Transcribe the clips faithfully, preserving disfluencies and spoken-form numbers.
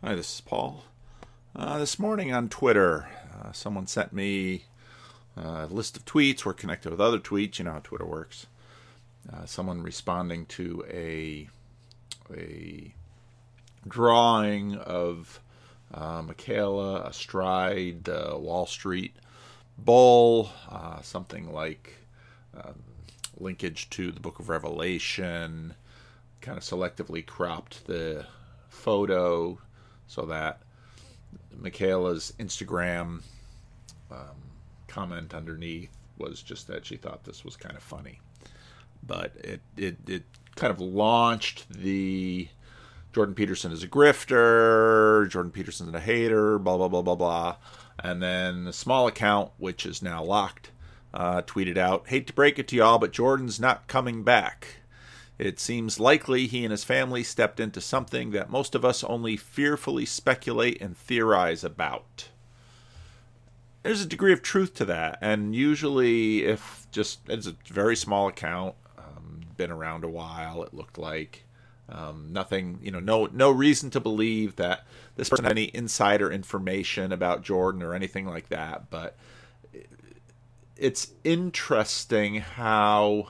Hi, this is Paul. Uh, this morning on Twitter, uh, someone sent me a list of tweets. We're connected with other tweets. You know how Twitter works. Uh, someone responding to a a drawing of uh, Michaela astride the Wall Street bull, uh, something like um, linkage to the Book of Revelation, kind of selectively cropped the photo so that Michaela's Instagram um, comment underneath was just that she thought this was kind of funny. But it, it, it kind of launched the Jordan Peterson is a grifter, Jordan Peterson's a hater, blah, blah, blah, blah, blah. And then the small account, which is now locked, uh, tweeted out, "Hate to break it to y'all, but Jordan's not coming back. It seems likely he and his family stepped into something that most of us only fearfully speculate and theorize about." There's a degree of truth to that, and usually if just, it's a very small account, um, been around a while, it looked like, um, nothing, you know, no no reason to believe that this person had any insider information about Jordan or anything like that, but it's interesting how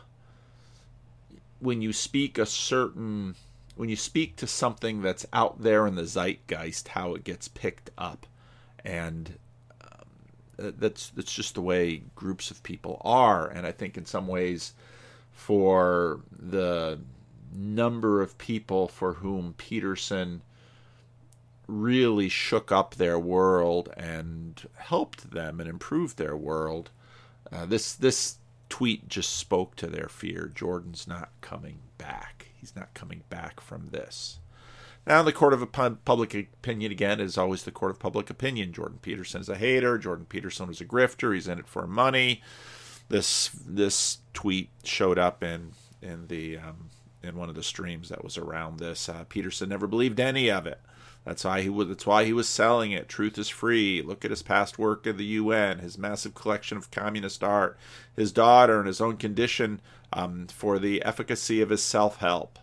when you speak a certain, when you speak to something that's out there in the zeitgeist, how it gets picked up. And um, that's that's just the way groups of people are. And I think in some ways, for the number of people for whom Peterson really shook up their world and helped them and improved their world, uh, this this tweet just spoke to their fear. Jordan's not coming back. He's not coming back from this. Now, the court of public opinion, again, is always the court of public opinion. Jordan Peterson is a hater. Jordan Peterson was a grifter. He's in it for money. This this tweet showed up in in the um, in one of the streams that was around this. Uh, Peterson never believed any of it. That's why he was. That's why he was selling it. Truth is free. Look at his past work at the U N, his massive collection of communist art, his daughter, and his own condition um, for the efficacy of his self-help.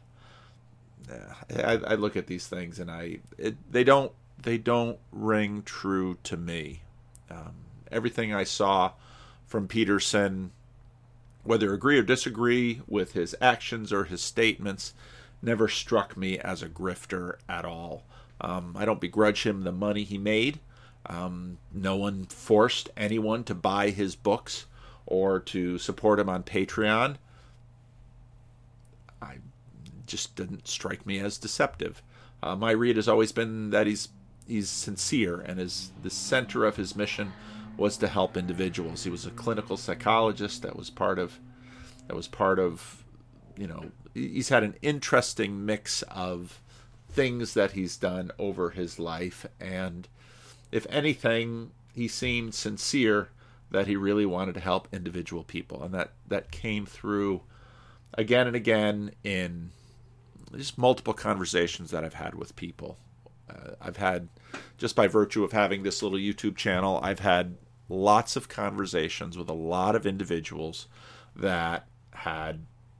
I, I look at these things and I it, they don't they don't ring true to me. Um, everything I saw from Peterson, whether agree or disagree with his actions or his statements, never struck me as a grifter at all. Um, I don't begrudge him the money he made. Um, no one forced anyone to buy his books or to support him on Patreon. I just didn't strike me as deceptive. Uh, my read has always been that he's he's sincere, and his the center of his mission was to help individuals. He was a clinical psychologist that was part of that was part of you know he's had an interesting mix of things that he's done over his life, and if anything, he seemed sincere that he really wanted to help individual people, and that that came through again and again in just multiple conversations that I've had with people. Uh, I've had, just by virtue of having this little YouTube channel, I've had lots of conversations with a lot of individuals that had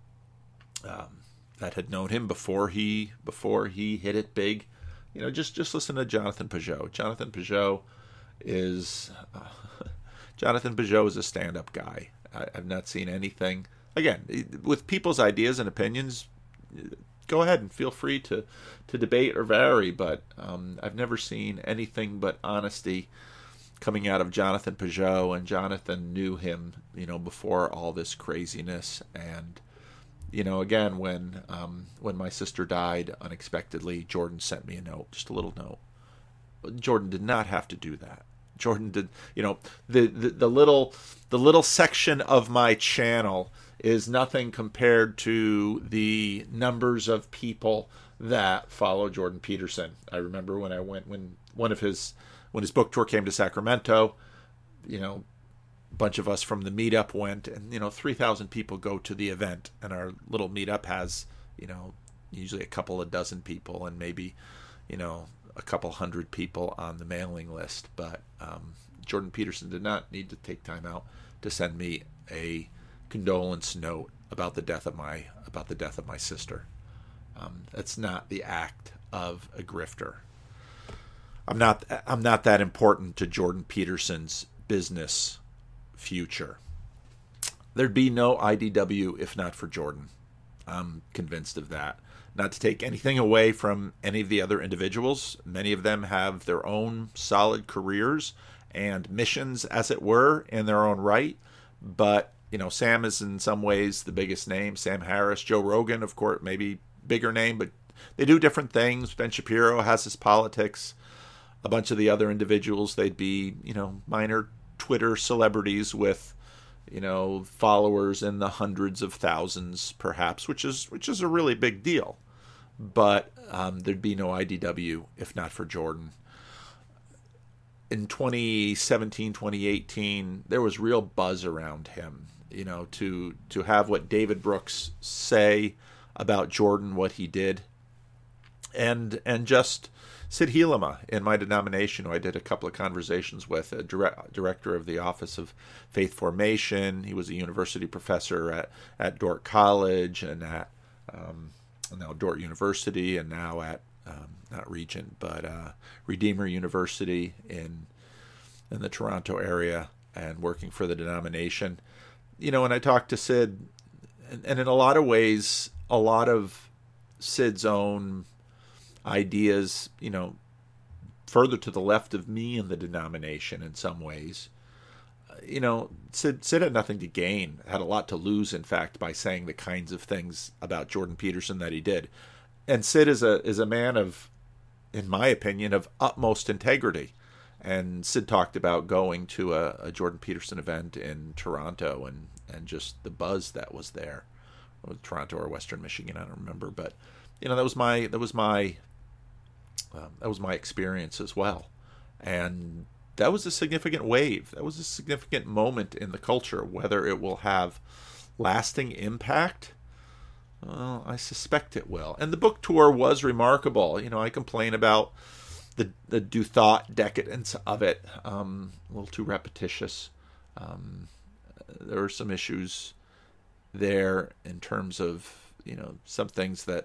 um, that had known him before he before he hit it big. You know, just just listen to Jonathan Pageau. Jonathan Pageau is uh, Jonathan Pageau is a stand-up guy. I, I've not seen anything. Again, with people's ideas and opinions, go ahead and feel free to, to debate or vary, but um, I've never seen anything but honesty coming out of Jonathan Pageau, and Jonathan knew him, you know, before all this craziness. And you know, again, when um, when my sister died unexpectedly, Jordan sent me a note, just a little note. Jordan did not have to do that. Jordan did, you know, the, the, the little the little section of my channel is nothing compared to the numbers of people that follow Jordan Peterson. I remember when I went when one of his when his book tour came to Sacramento, you know, a bunch of us from the meetup went, and you know, three thousand people go to the event, and our little meetup has, you know, usually a couple of dozen people and maybe, you know, a couple hundred people on the mailing list. But um, Jordan Peterson did not need to take time out to send me a condolence note about the death of my about the death of my sister. Um, that's not the act of a grifter. I'm not I'm not that important to Jordan Peterson's business future. There'd be no I D W if not for Jordan. I'm convinced of that. Not to take anything away from any of the other individuals. Many of them have their own solid careers and missions, as it were, in their own right. But, you know, Sam is in some ways the biggest name. Sam Harris, Joe Rogan, of course, maybe bigger name, but they do different things. Ben Shapiro has his politics. A bunch of the other individuals, they'd be, you know, minor Twitter celebrities with, you know, followers in the hundreds of thousands, perhaps, which is which is a really big deal. But um, there'd be no I D W if not for Jordan. In twenty seventeen, twenty eighteen, there was real buzz around him. You know, to to have what David Brooks say about Jordan, what he did, and and just Sid Helema in my denomination, who I did a couple of conversations with, a direct, director of the Office of Faith Formation. He was a university professor at, at Dordt College and at um, now Dordt University, and now at um, not Regent, but uh, Redeemer University in in the Toronto area, and working for the denomination. You know, and I talked to Sid, and, and in a lot of ways, a lot of Sid's own ideas, you know, further to the left of me in the denomination in some ways. Uh, you know, Sid, Sid had nothing to gain, had a lot to lose, in fact, by saying the kinds of things about Jordan Peterson that he did. And Sid is a is a man of, in my opinion, of utmost integrity. And Sid talked about going to a, a Jordan Peterson event in Toronto and, and just the buzz that was there. Or Toronto or Western Michigan, I don't remember, but you know, that was my that was my Um, that was my experience as well. And that was a significant wave. That was a significant moment in the culture. Whether it will have lasting impact, well, I suspect it will. And the book tour was remarkable. You know, I complain about the the do thought decadence of it. Um, a little too repetitious. Um, there were some issues there in terms of, you know, some things that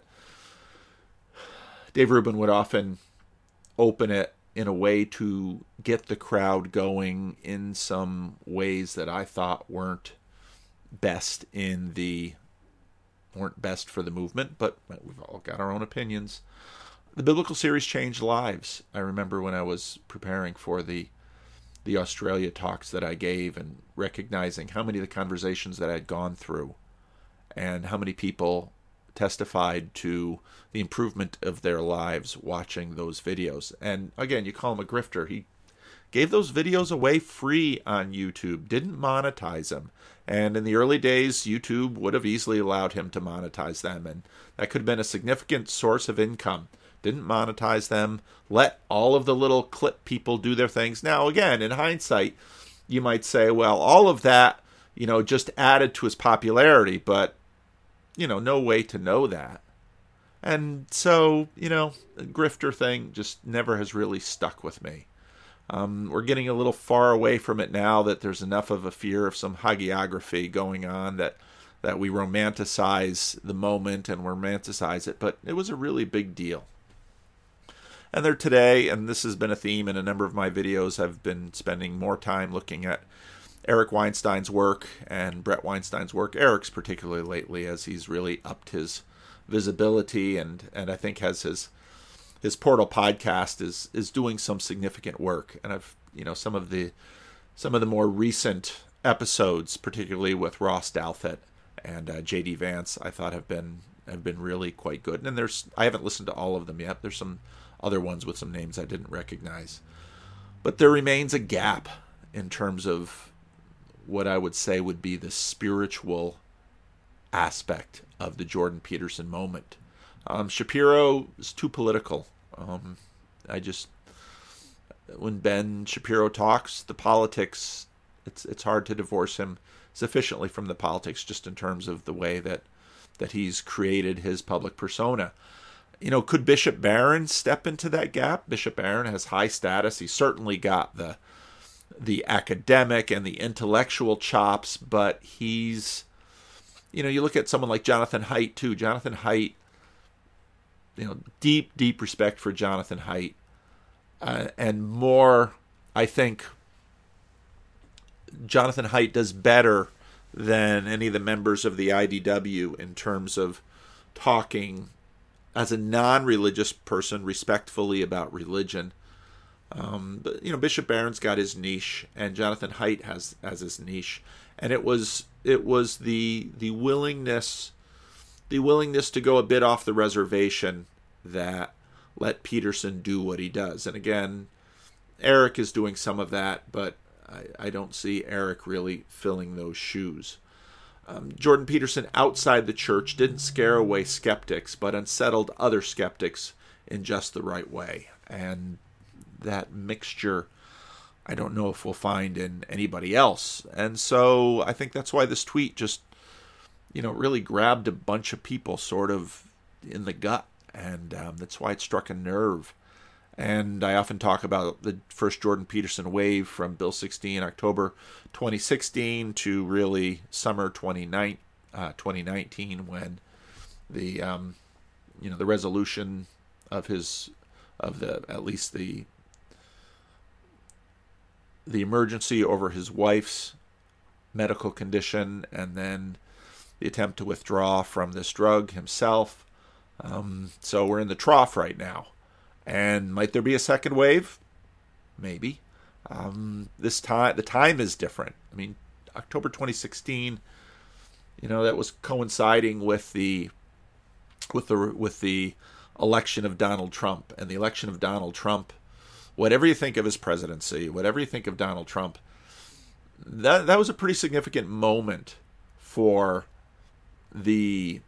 Dave Rubin would often open it in a way to get the crowd going in some ways that I thought weren't best in the weren't best for the movement, but we've all got our own opinions. The biblical series changed lives. I remember when I was preparing for the the Australia talks that I gave and recognizing how many of the conversations that I had gone through and how many people testified to the improvement of their lives watching those videos. And again, you call him a grifter. He gave those videos away free on YouTube, didn't monetize them. And in the early days, YouTube would have easily allowed him to monetize them, and that could have been a significant source of income. Didn't monetize them, let all of the little clip people do their things. Now, again, in hindsight, you might say, well, all of that, you know, just added to his popularity, but you know, no way to know that. And so, you know, the grifter thing just never has really stuck with me. Um, we're getting a little far away from it now that there's enough of a fear of some hagiography going on that, that we romanticize the moment and romanticize it. But it was a really big deal. And there today, and this has been a theme in a number of my videos, I've been spending more time looking at Eric Weinstein's work and Brett Weinstein's work. Eric's particularly lately, as he's really upped his visibility and, and I think has his his Portal podcast is is doing some significant work. And I've you know some of the some of the more recent episodes, particularly with Ross Douthat and uh, J D Vance, I thought have been have been really quite good. And there's I haven't listened to all of them yet. There's some other ones with some names I didn't recognize, but there remains a gap in terms of what I would say would be the spiritual aspect of the Jordan Peterson moment. Um, Shapiro is too political. Um, I just, when Ben Shapiro talks, the politics, it's it's hard to divorce him sufficiently from the politics, just in terms of the way that that he's created his public persona. You know, could Bishop Barron step into that gap? Bishop Barron has high status. He's certainly got the the academic and the intellectual chops, but he's, you know, you look at someone like Jonathan Haidt too. Jonathan Haidt, you know, deep, deep respect for Jonathan Haidt. uh, and more, I think Jonathan Haidt does better than any of the members of the I D W in terms of talking as a non-religious person respectfully about religion. Um, but you know, Bishop Barron's got his niche, and Jonathan Haidt has has his niche, and it was it was the the willingness the willingness to go a bit off the reservation that let Peterson do what he does. And again, Eric is doing some of that, but I, I don't see Eric really filling those shoes. Um, Jordan Peterson outside the church didn't scare away skeptics, but unsettled other skeptics in just the right way. And that mixture, I don't know if we'll find in anybody else. And so I think that's why this tweet just, you know, really grabbed a bunch of people sort of in the gut. And um, that's why it struck a nerve. And I often talk about the first Jordan Peterson wave from Bill sixteen, October twenty sixteen, to really summer twenty nineteen, when the um, you know the resolution of his of the at least the the emergency over his wife's medical condition, and then the attempt to withdraw from this drug himself. Um, so we're in the trough right now. And might there be a second wave? Maybe. Um, this time, the time is different. I mean, October twenty sixteen, you know, that was coinciding with the with the with the election of Donald Trump. And the election of Donald Trump, whatever you think of his presidency, whatever you think of Donald Trump, that that was a pretty significant moment for the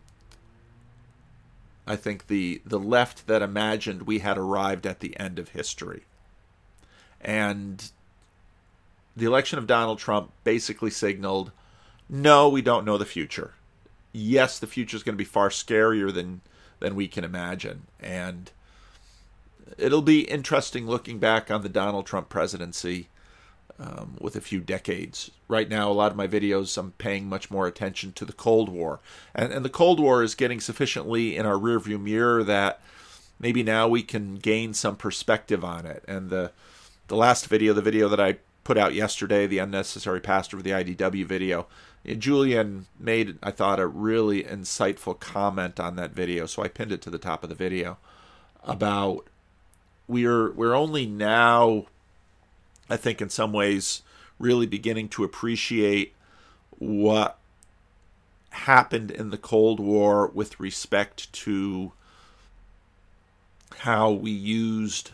I think the the left that imagined we had arrived at the end of history. And the election of Donald Trump basically signaled, no, we don't know the future. Yes, the future is going to be far scarier than than we can imagine. And it'll be interesting looking back on the Donald Trump presidency um, with a few decades. Right now, a lot of my videos, I'm paying much more attention to the Cold War. And, and the Cold War is getting sufficiently in our rearview mirror that maybe now we can gain some perspective on it. And the the last video, the video that I put out yesterday, the Unnecessary Pastor of the I D W video, Julian made, I thought, a really insightful comment on that video, so I pinned it to the top of the video, about we're we're only now, I think in some ways, really beginning to appreciate what happened in the Cold War with respect to how we used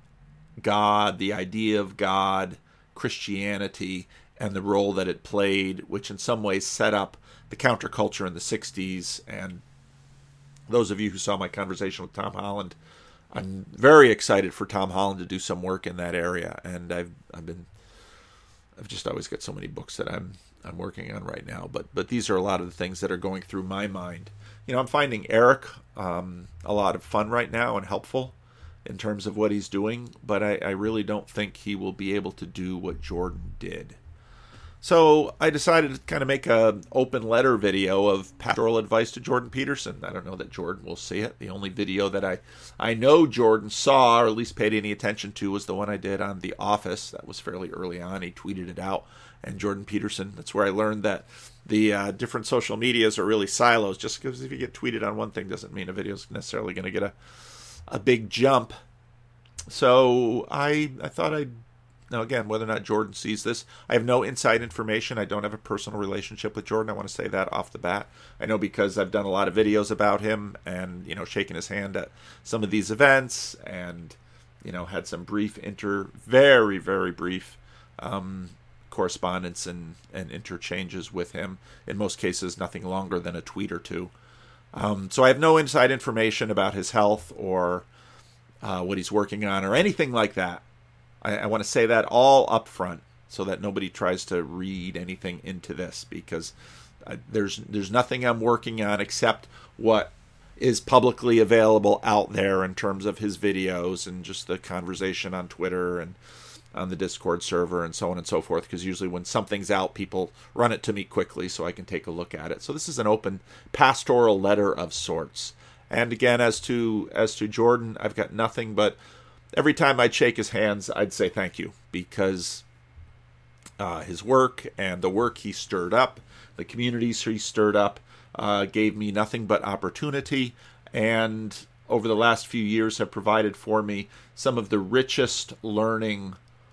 God, the idea of God, Christianity, and the role that it played, which in some ways set up the counterculture in the sixties. And those of you who saw my conversation with Tom Holland, I'm very excited for Tom Holland to do some work in that area. And I've I've been I've just always got so many books that I'm I'm working on right now. But but these are a lot of the things that are going through my mind. You know, I'm finding Eric um, a lot of fun right now and helpful in terms of what he's doing, but I, I really don't think he will be able to do what Jordan did. So I decided to kind of make an open letter video of pastoral advice to Jordan Peterson. I don't know that Jordan will see it. The only video that I, I know Jordan saw, or at least paid any attention to, was the one I did on The Office. That was fairly early on. He tweeted it out. And Jordan Peterson, that's where I learned that the uh, different social medias are really silos. Just because if you get tweeted on one thing doesn't mean a video is necessarily going to get a, a big jump. So I I thought I'd, now again, whether or not Jordan sees this, I have no inside information. I don't have a personal relationship with Jordan. I want to say that off the bat. I know because I've done a lot of videos about him and, you know, shaking his hand at some of these events and, you know, had some brief inter, very, very brief um, correspondence and, and interchanges with him. In most cases, nothing longer than a tweet or two. Um, so I have no inside information about his health or uh, what he's working on or anything like that. I, I want to say that all up front so that nobody tries to read anything into this, because I, there's there's nothing I'm working on except what is publicly available out there in terms of his videos and just the conversation on Twitter and on the Discord server and so on and so forth, because usually when something's out, people run it to me quickly so I can take a look at it. So this is an open pastoral letter of sorts. And again, as to as to Jordan, I've got nothing but every time I'd shake his hands, I'd say thank you, because uh, his work and the work he stirred up, the communities he stirred up, uh, gave me nothing but opportunity, and over the last few years have provided for me some of the richest learning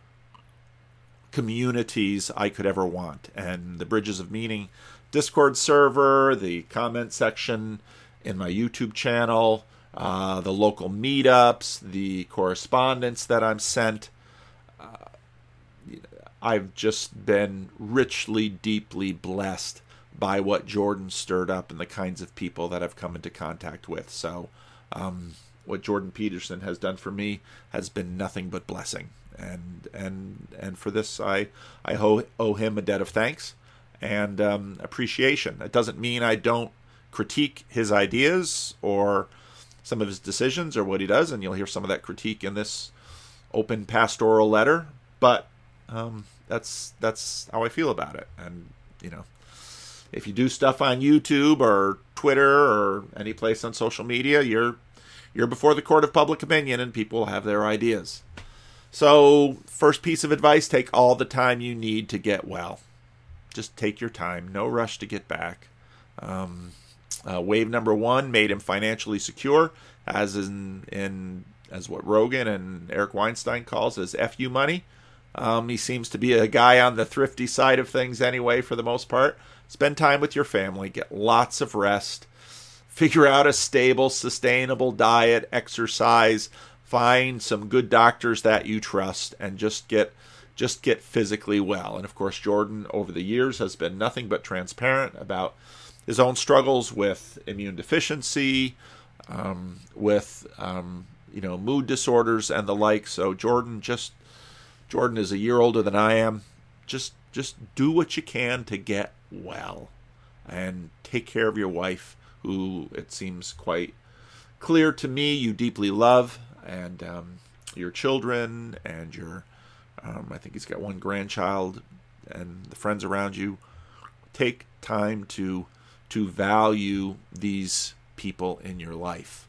communities I could ever want. And the Bridges of Meaning Discord server, the comment section in my YouTube channel, uh, the local meetups, the correspondence that I'm sent, uh, I've just been richly, deeply blessed by what Jordan stirred up and the kinds of people that I've come into contact with. So um, what Jordan Peterson has done for me has been nothing but blessing. And and and for this, I, I owe, owe him a debt of thanks and um, appreciation. It doesn't mean I don't critique his ideas or some of his decisions or what he does, and you'll hear some of that critique in this open pastoral letter, but um, that's that's how I feel about it. And, you know, if you do stuff on YouTube or Twitter or any place on social media, you're you're before the court of public opinion, and people have their ideas. So, first piece of advice, take all the time you need to get well. Just take your time. No rush to get back. Um, uh, wave number one made him financially secure, as in, in as what Rogan and Eric Weinstein calls as F U money. Um, he seems to be a guy on the thrifty side of things anyway, for the most part. Spend time with your family. Get lots of rest. Figure out a stable, sustainable diet, exercise. Find some good doctors that you trust, and just get just get physically well. And of course, Jordan over the years has been nothing but transparent about his own struggles with immune deficiency, um, with um, you know mood disorders and the like. So Jordan just Jordan is a year older than I am. Just just do what you can to get well, and take care of your wife, who it seems quite clear to me you deeply love, and um, your children, and your, um, I think he's got one grandchild, and the friends around you. Take time to to value these people in your life.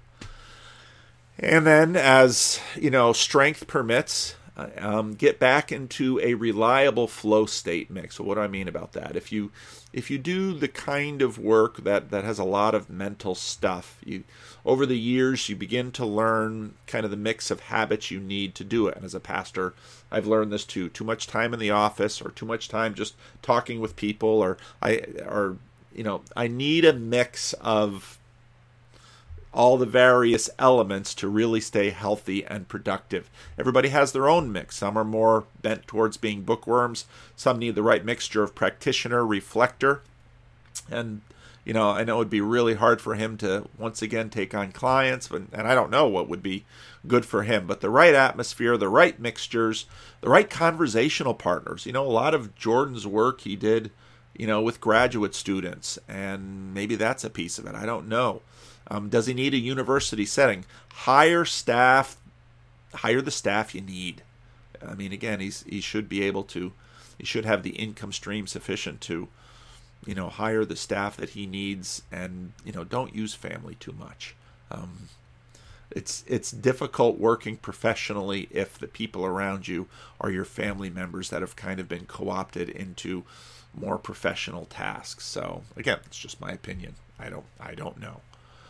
And then, as you know, strength permits, uh, um, get back into a reliable flow state mix. So what do I mean about that? If you if you do the kind of work that, that has a lot of mental stuff, you over the years you begin to learn kind of the mix of habits you need to do it. And as a pastor, I've learned this too. Too much time in the office, or too much time just talking with people, or I or you know, I need a mix of all the various elements to really stay healthy and productive. Everybody has their own mix. Some are more bent towards being bookworms. Some need the right mixture of practitioner, reflector. And, you know, I know it would be really hard for him to once again take on clients, but, and I don't know what would be good for him. But the right atmosphere, the right mixtures, the right conversational partners. You know, a lot of Jordan's work he did, you know, with graduate students, and maybe that's a piece of it. I don't know. Um, does he need a university setting? Hire staff, hire the staff you need. I mean, again, he's he should be able to, he should have the income stream sufficient to, you know, hire the staff that he needs, and, you know, don't use family too much. Um, it's it's difficult working professionally if the people around you are your family members that have kind of been co-opted into more professional tasks. So again, it's just my opinion. I don't I don't know.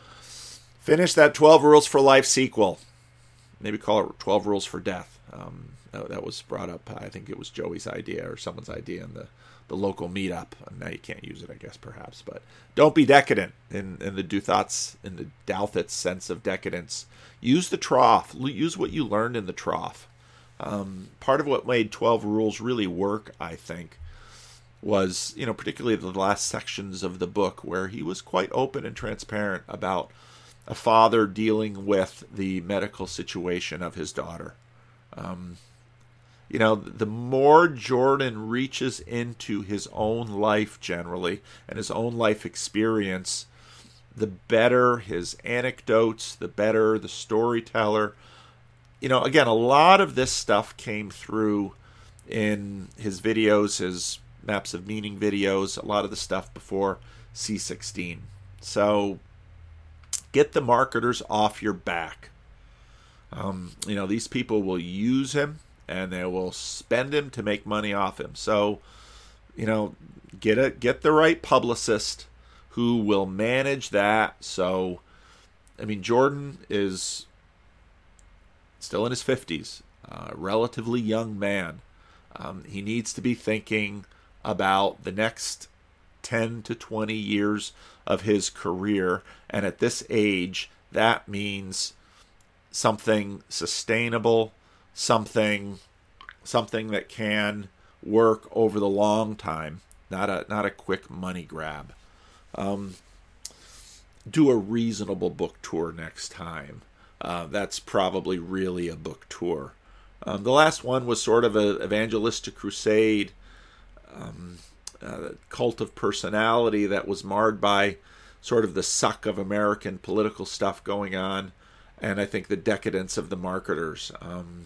Finish that twelve Rules for Life sequel. Maybe call it twelve Rules for Death. Um, that was brought up, I think it was Joey's idea or someone's idea in the, the local meetup. Now you can't use it, I guess, perhaps. But don't be decadent in, in the Douthot's, in the Douthit's sense of decadence. Use the trough. Use what you learned in the trough. Um, part of what made twelve Rules really work, I think, was, you know, particularly the last sections of the book where he was quite open and transparent about a father dealing with the medical situation of his daughter. Um, you know, the more Jordan reaches into his own life generally and his own life experience, the better his anecdotes, the better the storyteller. You know, again, a lot of this stuff came through in his videos, his Maps of Meaning videos, a lot of the stuff before C sixteen. So get the marketers off your back. Um, you know, these people will use him and they will spend him to make money off him. So, you know, get a get the right publicist who will manage that. So, I mean, Jordan is still in his fifties, a relatively young man. Um, he needs to be thinking about the next ten to twenty years of his career. And at this age, that means something sustainable, something something that can work over the long time, not a not a quick money grab. Um, do a reasonable book tour next time. Uh, that's probably really a book tour. Um, the last one was sort of an evangelistic crusade, um, uh, cult of personality that was marred by sort of the suck of American political stuff going on, and I think the decadence of the marketers. Um,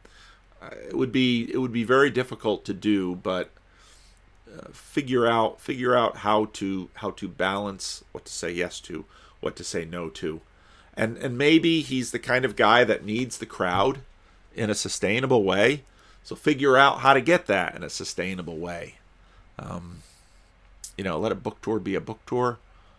it would be it would be very difficult to do, but uh, figure out figure out how to how to balance what to say yes to, what to say no to, and and maybe he's the kind of guy that needs the crowd in a sustainable way. So figure out how to get that in a sustainable way. Um, you know, let a book tour be a book tour.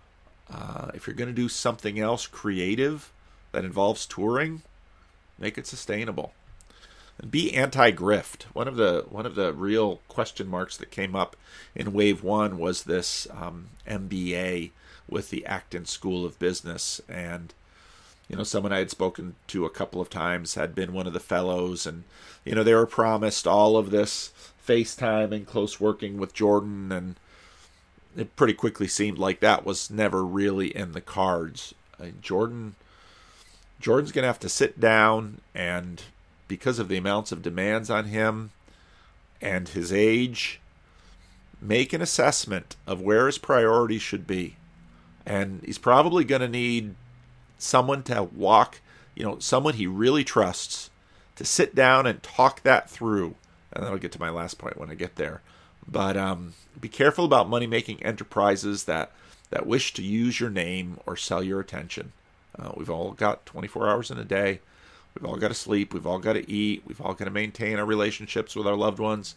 Uh, if you're going to do something else creative that involves touring, make it sustainable. And be anti-grift. One of the one of the real question marks that came up in Wave One was this um, M B A with the Acton School of Business, and you know, someone I had spoken to a couple of times had been one of the fellows, and you know, they were promised all of this FaceTime and close working with Jordan, and it pretty quickly seemed like that was never really in the cards. Uh, Jordan, Jordan's going to have to sit down and, because of the amounts of demands on him and his age, make an assessment of where his priorities should be. And he's probably going to need someone to walk, you know, someone he really trusts to sit down and talk that through. And then I'll get to my last point when I get there. But um, be careful about money-making enterprises that, that wish to use your name or sell your attention. Uh, we've all got twenty-four hours in a day. We've all got to sleep. We've all got to eat. We've all got to maintain our relationships with our loved ones.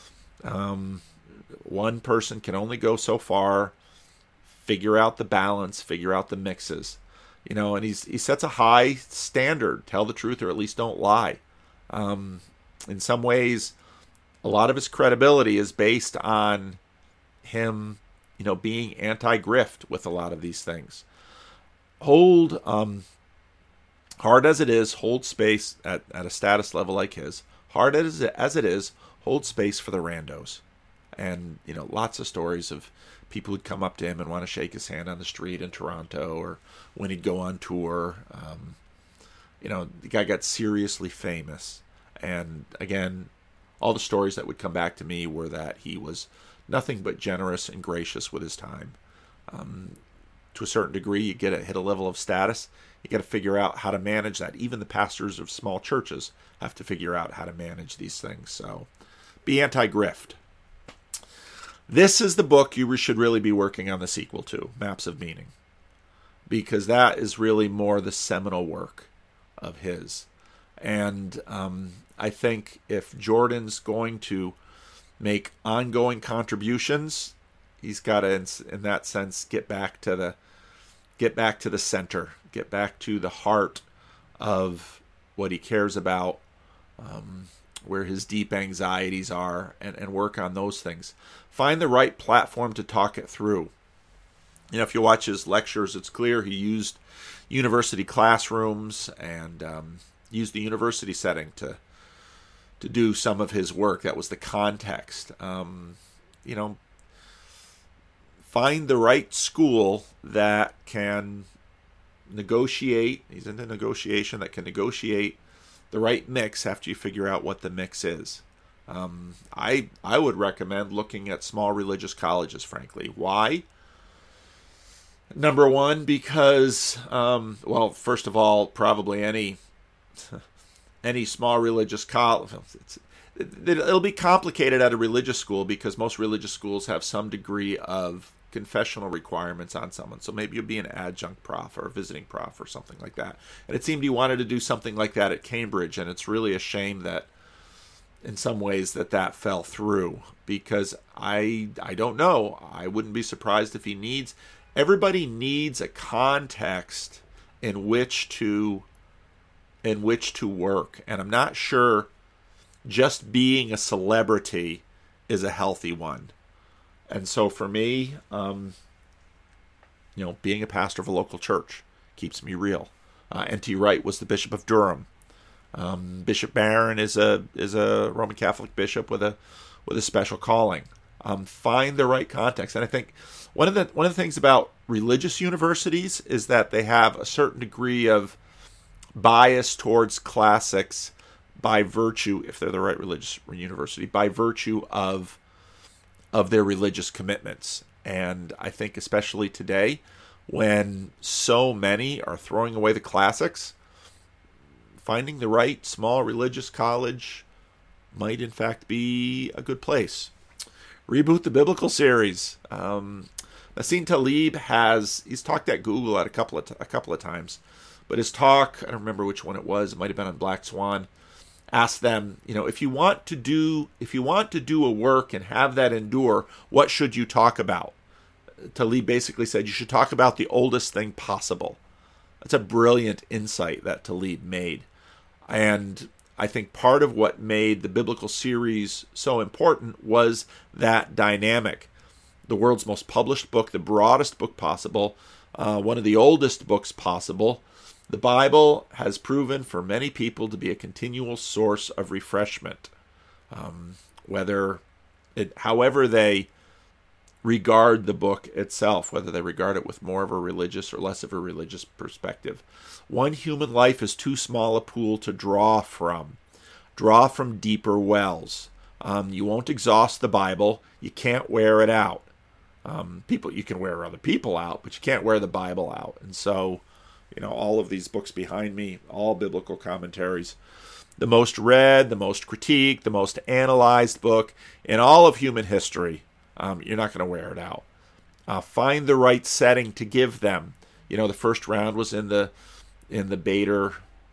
Um, one person can only go so far. Figure out the balance. Figure out the mixes. You know, and he's he sets a high standard. Tell the truth, or at least don't lie. Um, in some ways, a lot of his credibility is based on him, you know, being anti-grift with a lot of these things. Hold, um, hard as it is, hold space at, at a status level like his. Hard as it, as it is, hold space for the randos. And, you know, lots of stories of people who'd come up to him and want to shake his hand on the street in Toronto, or when he'd go on tour. Um, you know, the guy got seriously famous. And again, all the stories that would come back to me were that he was nothing but generous and gracious with his time. Um, to a certain degree, you get to hit a level of status, you got to figure out how to manage that. Even the pastors of small churches have to figure out how to manage these things. So be anti-grift. This is the book you should really be working on the sequel to, Maps of Meaning, because that is really more the seminal work of his. And um, I think if Jordan's going to make ongoing contributions, he's got to, in, in that sense, get back to the get back to the center, get back to the heart of what he cares about, um, where his deep anxieties are, and, and work on those things. Find the right platform to talk it through. You know, if you watch his lectures, it's clear he used university classrooms and um, used the university setting to to do some of his work. That was the context. Um, you know, find the right school that can negotiate. He's into negotiation, that can negotiate the right mix after you figure out what the mix is. Um, I I would recommend looking at small religious colleges, frankly. Why? Number one, because, um, well, first of all, probably any any small religious college, it's, it'll be complicated at a religious school because most religious schools have some degree of confessional requirements on someone. So maybe you'll be an adjunct prof or a visiting prof or something like that. And it seemed he wanted to do something like that at Cambridge, and it's really a shame that in some ways that that fell through, because I I don't know. I wouldn't be surprised if he needs, everybody needs a context in which to in which to work. And I'm not sure just being a celebrity is a healthy one. And so for me, um, you know, being a pastor of a local church keeps me real. Uh, N T Wright was the Bishop of Durham. Um, Bishop Barron is a is a Roman Catholic bishop with a with a special calling. Um, find the right context, and I think one of the one of the things about religious universities is that they have a certain degree of bias towards classics by virtue, if they're the right religious university, by virtue of of their religious commitments. And I think especially today, when so many are throwing away the classics, finding the right small religious college might in fact be a good place. Reboot the Biblical series. Um, Nassim Taleb has, he's talked at Google at a couple of t- a couple of times, but his talk, I don't remember which one it was, it might have been on Black Swan, asked them, you know, if you want to do if you want to do a work and have that endure, what should you talk about? Taleb basically said you should talk about the oldest thing possible. That's a brilliant insight that Taleb made. And I think part of what made the biblical series so important was that dynamic. The world's most published book, the broadest book possible, uh, one of the oldest books possible. The Bible has proven for many people to be a continual source of refreshment. Um, whether it, however they regard the book itself, whether they regard it with more of a religious or less of a religious perspective. One human life is too small a pool to draw from. Draw from deeper wells. Um, you won't exhaust the Bible. You can't wear it out. Um, people, you can wear other people out, but you can't wear the Bible out. And so, you know, all of these books behind me, all biblical commentaries, the most read, the most critiqued, the most analyzed book in all of human history. Um, you're not going to wear it out. Uh, find the right setting to give them. You know, the first round was in the in the Bader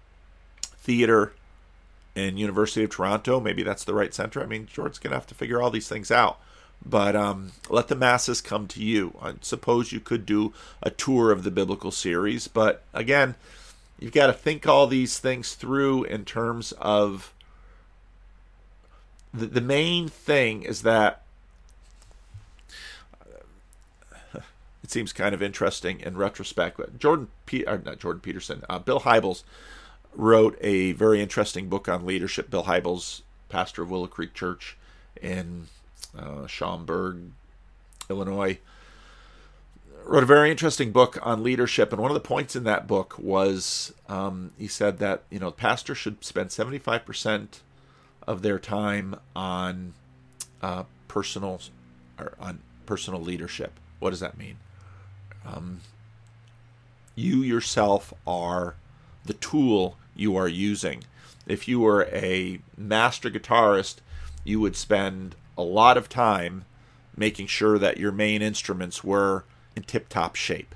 Theater in University of Toronto. Maybe that's the right center. I mean, George's going to have to figure all these things out. But um, let the masses come to you. I suppose you could do a tour of the biblical series. But again, you've got to think all these things through in terms of the, the main thing is that it seems kind of interesting in retrospect. But Jordan, P- or not Jordan Peterson, uh, Bill Hybels wrote a very interesting book on leadership. Bill Hybels, pastor of Willow Creek Church in uh, Schaumburg, Illinois, wrote a very interesting book on leadership. And one of the points in that book was um, he said that, you know, pastors should spend seventy-five percent of their time on uh, personal or on personal leadership. What does that mean? Um, you yourself are the tool you are using. If you were a master guitarist, you would spend a lot of time making sure that your main instruments were in tip-top shape.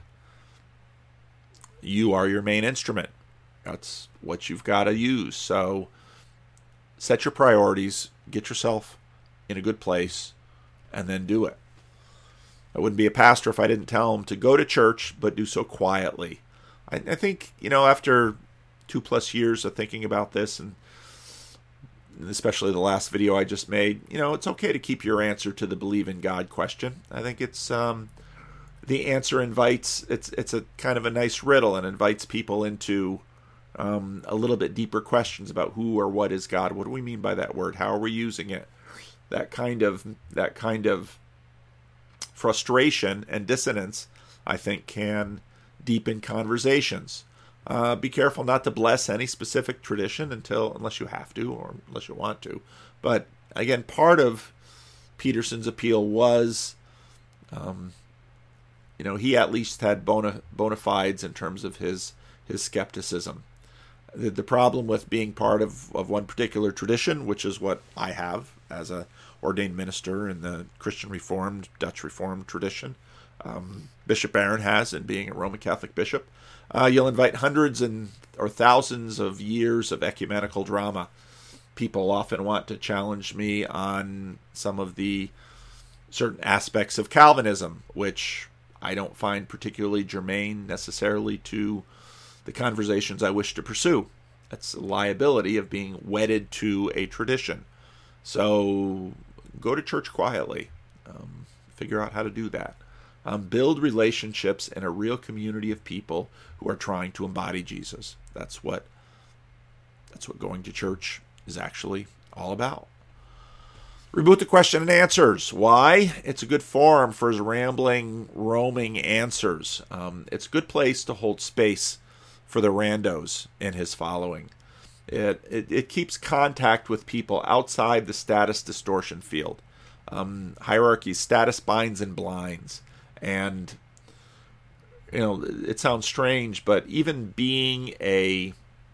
You are your main instrument. That's what you've got to use. So set your priorities, get yourself in a good place, and then do it. I wouldn't be a pastor if I didn't tell them to go to church, but do so quietly. I, I think, you know, after two plus years of thinking about this, and especially the last video I just made, you know, it's okay to keep your answer to the believe in God question. I think it's um, the answer invites, it's it's a kind of a nice riddle and invites people into um, a little bit deeper questions about who or what is God. What do we mean by that word? How are we using it? That kind of that kind of frustration and dissonance, I think, can deepen conversations. Uh, be careful not to bless any specific tradition until, unless you have to, or unless you want to. But again, part of Peterson's appeal was, um, you know, he at least had bona, bona fides in terms of his his skepticism. The, the problem with being part of, of one particular tradition, which is what I have as a ordained minister in the Christian Reformed, Dutch Reformed tradition, Um, Bishop Barron has, in being a Roman Catholic bishop. Uh, you'll invite hundreds and or thousands of years of ecumenical drama. People often want to challenge me on some of the certain aspects of Calvinism, which I don't find particularly germane necessarily to the conversations I wish to pursue. That's the liability of being wedded to a tradition. So go to church quietly. Um, figure out how to do that. Um, build relationships in a real community of people who are trying to embody Jesus. That's what that's what going to church is actually all about. Reboot the question and answers. Why? It's a good forum for his rambling, roaming answers. Um, it's a good place to hold space for the randos in his following. It, it, it keeps contact with people outside the status distortion field. Um, hierarchy, status binds and blinds. And, you know, it sounds strange, but even being a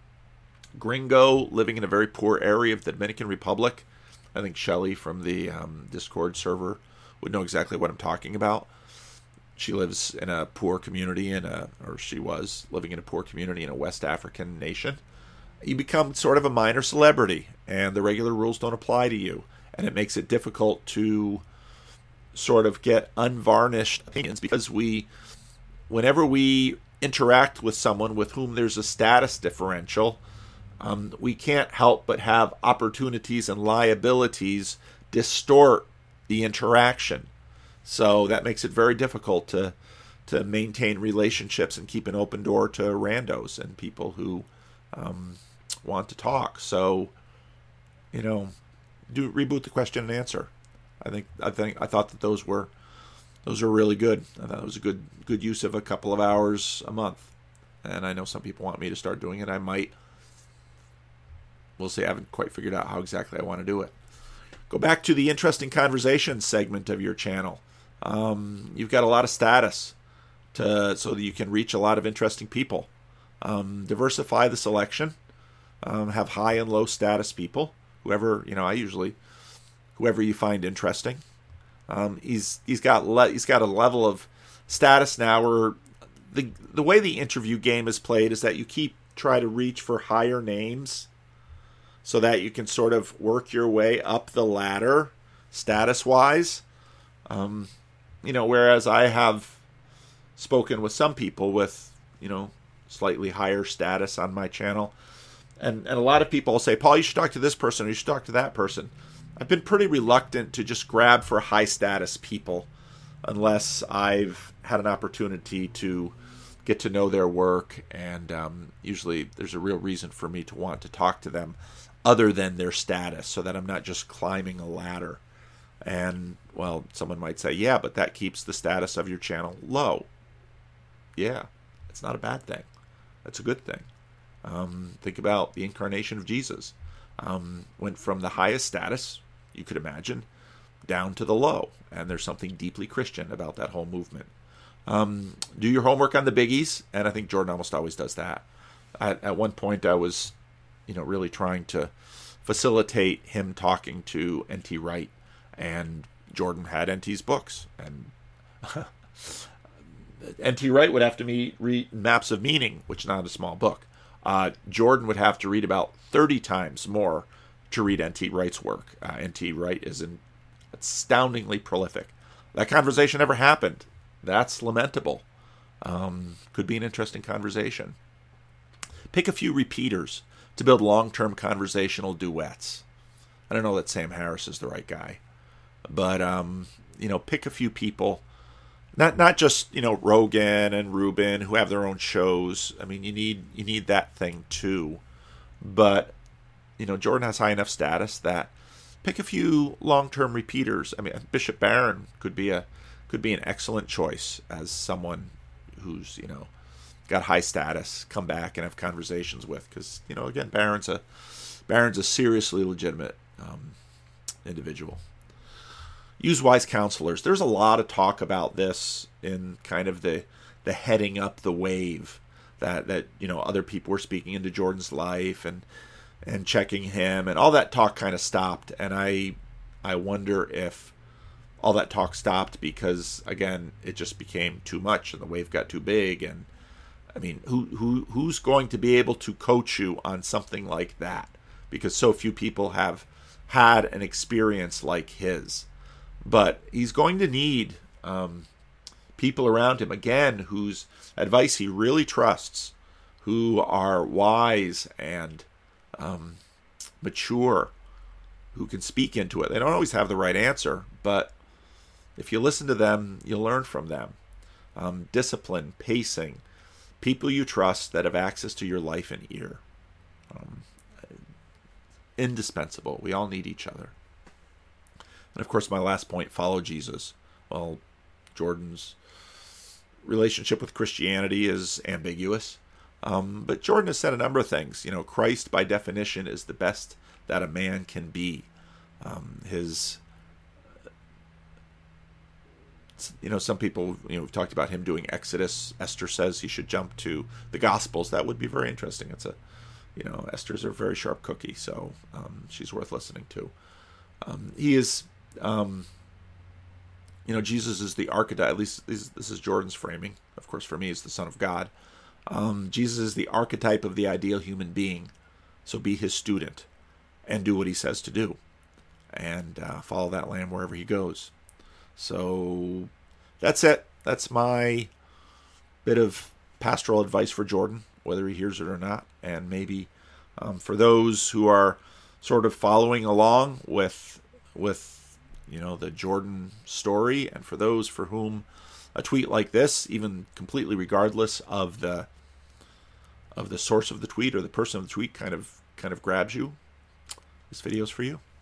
gringo living in a very poor area of the Dominican Republic, I think Shelly from the um, Discord server would know exactly what I'm talking about. She lives in a poor community in a, or she was living in a poor community in a West African nation. You become sort of a minor celebrity, and the regular rules don't apply to you, and it makes it difficult to sort of get unvarnished opinions, because we, whenever we interact with someone with whom there's a status differential, um, we can't help but have opportunities and liabilities distort the interaction. So that makes it very difficult to to maintain relationships and keep an open door to randos and people who um, want to talk. So, you know, do reboot the question and answer. I think I think I thought that those were those were really good. I thought it was a good good use of a couple of hours a month. And I know some people want me to start doing it. I might. We'll see. I haven't quite figured out how exactly I want to do it. Go back to the interesting conversation segment of your channel. Um, you've got a lot of status to so that you can reach a lot of interesting people. Um, diversify the selection. Um, have high and low status people. Whoever, you know, I usually, whoever you find interesting. Um, he's he's got le- he's got a level of status now where the the way the interview game is played is that you keep try to reach for higher names, so that you can sort of work your way up the ladder status-wise. Um, you know, whereas I have spoken with some people with, you know, slightly higher status on my channel. And, and a lot of people will say, Paul, you should talk to this person or you should talk to that person. I've been pretty reluctant to just grab for high-status people unless I've had an opportunity to get to know their work. And um, usually there's a real reason for me to want to talk to them other than their status, so that I'm not just climbing a ladder. And, well, someone might say, yeah, but that keeps the status of your channel low. Yeah, it's not a bad thing. That's a good thing. Um, think about the incarnation of Jesus. Um, went from the highest status, you could imagine, down to the low. And there's something deeply Christian about that whole movement. Um, do your homework on the biggies, and I think Jordan almost always does that. At, at one point, I was... you know, really trying to facilitate him talking to N T Wright, and Jordan had N T's books, and N T Wright would have to me read Maps of Meaning, which is not a small book. Uh, Jordan would have to read about thirty times more to read N T Wright's work. Uh, N T Wright is an astoundingly prolific. That conversation never happened. That's lamentable. Um, could be an interesting conversation. Pick a few repeaters to build long-term conversational duets. I don't know that Sam Harris is the right guy, but um, you know, pick a few people, not not just you know Rogan and Rubin who have their own shows. I mean, you need you need that thing too, but you know, Jordan has high enough status that pick a few long-term repeaters. I mean, Bishop Barron could be a could be an excellent choice as someone who's you know. got high status, come back and have conversations with, because you know again Barron's a Barron's a seriously legitimate um, individual. Use wise counselors. There's a lot of talk about this in kind of the the heading up the wave that that you know other people were speaking into Jordan's life and and checking him, and all that talk kind of stopped. And I I wonder if all that talk stopped because, again, it just became too much and the wave got too big. And I mean, who who who's going to be able to coach you on something like that? Because so few people have had an experience like his. But he's going to need um, people around him, again, whose advice he really trusts, who are wise and um, mature, who can speak into it. They don't always have the right answer, but if you listen to them, you'll learn from them. Um, discipline, pacing, people you trust that have access to your life and ear. Um, indispensable. We all need each other. And of course, my last point, follow Jesus. Well, Jordan's relationship with Christianity is ambiguous. Um, but Jordan has said a number of things. You know, Christ, by definition, is the best that a man can be. Um, his, you know, some people, you know, we've talked about him doing Exodus. Esther says he should jump to the Gospels. That would be very interesting. It's a, you know, Esther's a very sharp cookie, so um, she's worth listening to. Um, he is, um, you know, Jesus is the archetype. At least this, this is Jordan's framing. Of course, for me, he's the Son of God. Um, Jesus is the archetype of the ideal human being. So be his student and do what he says to do, and uh, follow that lamb wherever he goes. So that's it. That's my bit of pastoral advice for Jordan, whether he hears it or not. And maybe um, for those who are sort of following along with with you know the Jordan story, and for those for whom a tweet like this, even completely regardless of the of the source of the tweet or the person of the tweet, kind of kind of grabs you, this video is for you.